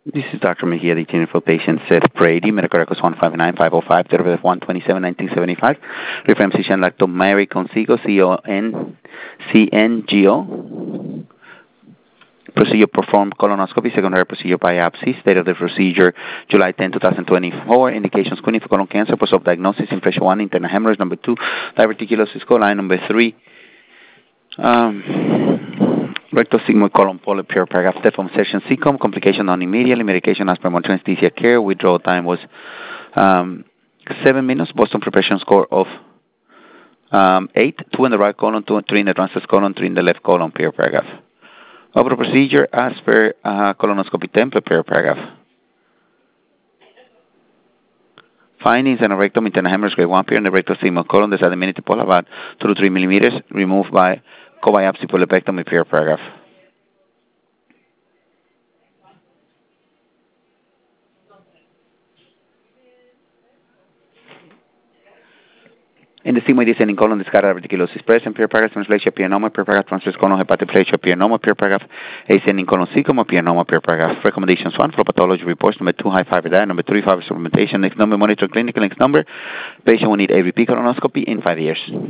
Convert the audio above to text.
This is Dr. Mejia, the attending for patient Seth Brady, medical records 159505, date of birth 1/27/1975. Reference physician Dr. Mary Consigo, CNGO. Procedure performed colonoscopy, secondary procedure biopsy. State of the procedure July 10, 2024. Indications screening for colon cancer, post-op diagnosis, impression 1, internal hemorrhage, number 2, diverticulosis coli, number 3. Rectal sigmoid colon polyp, pure paragraph, step from session CCOM, complication non immediately, medication as per monitoring anesthesia care, withdrawal time was 7 minutes, Boston preparation score of 8, 2 in the right colon, 2 and 3 in the transverse colon, 3 in the left colon, pure paragraph. Over procedure as per colonoscopy template, pure paragraph. Findings in a rectum, internal hemorrhage grade 1, pure in the rectal sigmoid colon, the disseminated pole about 2 to 3 millimeters, removed by co-biopsy polypectomy, pure paragraph. In the sigmoid descending colon, discarded diverticulosis present, pure paragraph, translation, pianoma, pure paragraph, transverse colon, hepatoplasia, pianoma, pure paragraph, ascending colon, sarcoma, pianoma, pure paragraph. Recommendations 1, flow pathology reports, number 2, high fiber diet, number 3, fiber supplementation, next number, monitor clinical, next number, patient will need a repeat colonoscopy in 5 years.